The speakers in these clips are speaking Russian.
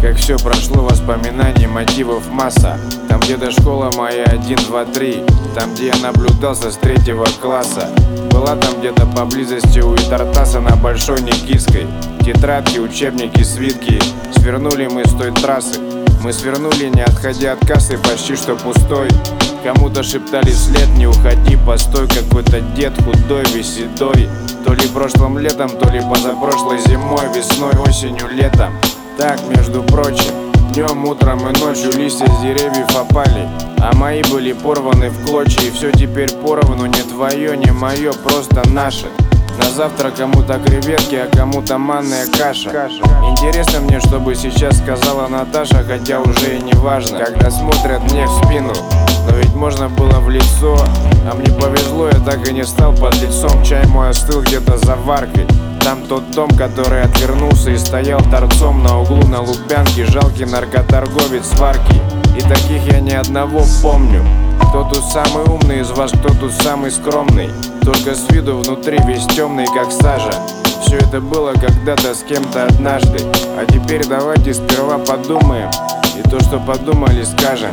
Как все прошло, воспоминаний, мотивов масса. Там где-то школа моя 1, 2, 3. Там где я наблюдался с 3-го класса. Была там где-то поблизости у Итартаса на Большой Никитской. Тетрадки, учебники, свитки. Свернули мы с той трассы. Мы свернули, не отходя от кассы, почти что пустой. Кому-то шептали вслед: не уходи, постой. Какой-то дед худой, весь седой. То ли прошлым летом, то ли позапрошлой зимой, весной, осенью, летом. Так, между прочим, днем, утром и ночью листья с деревьев опали, а мои были порваны в клочья. И все теперь поровну, не твое, не мое, просто наше. На завтра кому-то креветки, а кому-то манная каша. Интересно мне, что бы сейчас сказала Наташа, хотя уже и не важно, когда смотрят мне в спину. Но ведь можно было в лицо, а мне повезло, я так и не стал под лицом. Чай мой остыл где-то за варкой. Там тот дом, который отвернулся и стоял торцом на углу на Лубянке. Жалкий наркоторговец сварки. И таких я ни одного помню. Кто тут самый умный из вас, кто тут самый скромный? Только с виду внутри весь темный, как сажа. Все это было когда-то с кем-то однажды. А теперь давайте сперва подумаем, и то, что подумали, скажем.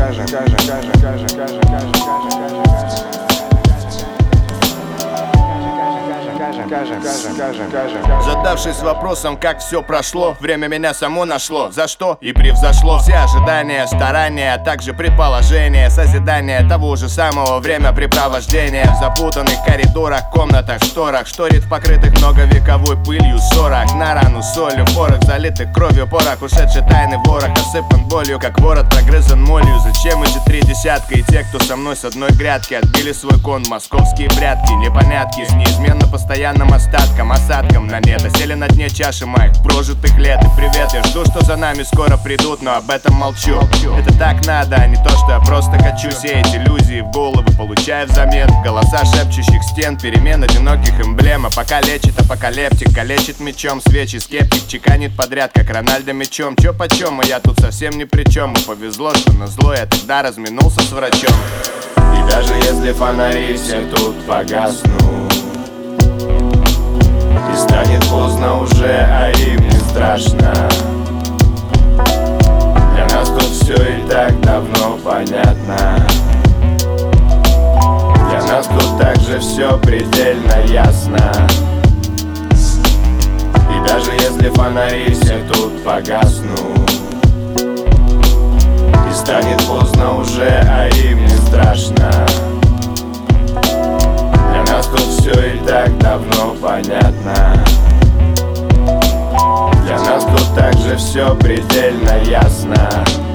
Задавшись вопросом, как все прошло, время меня само нашло. За что и превзошло все ожидания, старания, а также предположения, созидания того же самого времяпрепровождения. В запутанных коридорах, комнатах, шторах, шторит покрытых многовековой пылью ссорах. На рану солью, порох залитых кровью, порох ушедший тайный ворох, осыпан болью, как ворот прогрызан молью. Зачем эти 3 десятка и те, кто со мной с одной грядки отбили свой кон, московские прятки, непонятки с неизменно постоянным остатком, осадком на нет. Осели на дне чаши моих прожитых лет. И привет, я жду, что за нами скоро придут, но об этом молчу. Это так надо, а не то, что я просто хочу сеять иллюзии в головы, получая взамен голоса шепчущих стен, перемен одиноких эмблем. А пока лечит апокалиптик, калечит мечом свечи, скептик чеканит подряд, как Рональдо мечом. Чё почем, а я тут совсем ни при чем. И повезло, что назло я тогда разминулся с врачом. И даже если фонари все тут погаснут, и станет поздно уже, а им не страшно. Для нас тут все и так давно понятно. Для нас тут также все предельно ясно. И даже если фонари все тут погаснут, и станет поздно уже, а им не страшно. Для нас тут все и так давно понятно. Для нас тут также все предельно ясно.